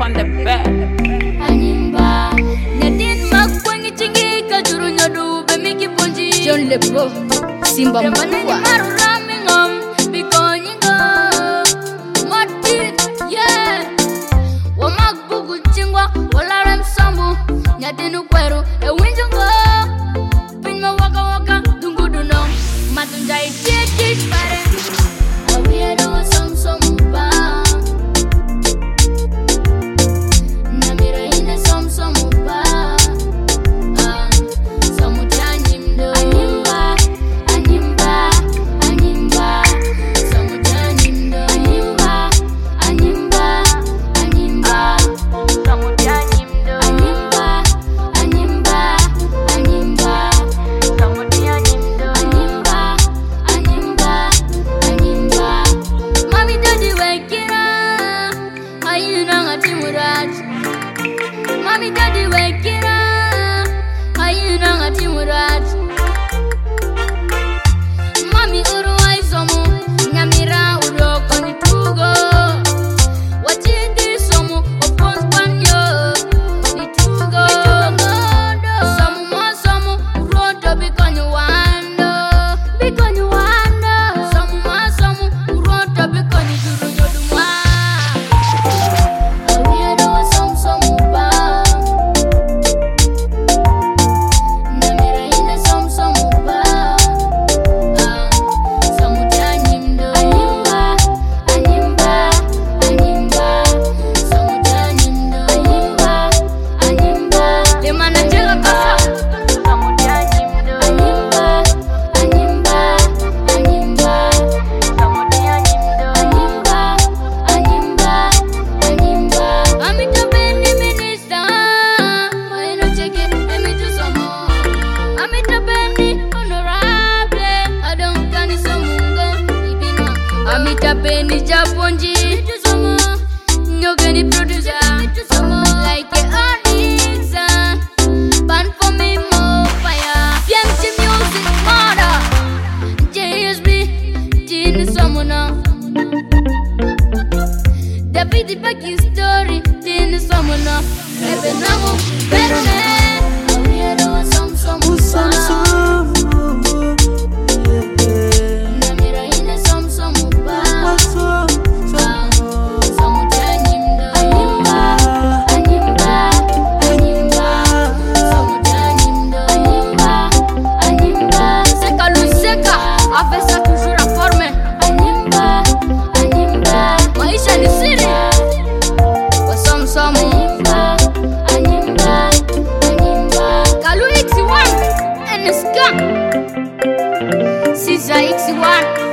on the bed. Animba, Nadine Makwangi Chingi Kajuru Nadu Bemiki Punji John Lepo Simba Manua Ramingom Bikoningo Martin, yeah Wamak Bugu Chingwa Walarem Sambu Nyadenu Kweru E Winjongo Pinma Waka Waka Dungudu no Matunjai Chit Pare Awiedo Som Ba Namira ine Som Ba Samutanyimdo Animba Animba Animba Samutanyimdo Animba Animba Animba Samutanyimdo Animba Animba Animba Samutanyimdo Animba Animba Animba Mami Daddy Wekira Ayuna ngati murat Mami Daddy Wekira Ayuna ngati murat Mami uru aisomu Nyamira uro koni tugo Wachindi somu Opon spanyo Ni tugo Somu mo somu Uroto bikonyu wando Bikonyu wando Somu mo somu Uroto bikonyu juru jodumwa Awiedo Som Ba Namira ine Som Ba Samutanyimdo Animba Animba Animba Samutanyimdo Animba Animba Lemana Jega Kasa Samutanyimdo Animba Animba Animba Samutanyimdo Animba Animba Animba Amita Beni Minister Maino Cheke Emitu Somo Amita Beni Honorable Adonkani Somungo Ibina Amita Beni Japonji Emitu Somo Nyogeni producer Somo Like a Onyxa Ban for me more fire PMC Music Mother JSB Jini Somo now David Baki story Jini Somo now Ebe Namu Berune Awiedo Som Namira ine Som Ba Samutanyimdo Animba Animba Animba Samutanyimdo Animba Animba Seka Luseka Afesa toujours en forme Animba Animba Maisha ni siri Wa Som Animba Animba Animba Kalu X1 NSK Sisa X1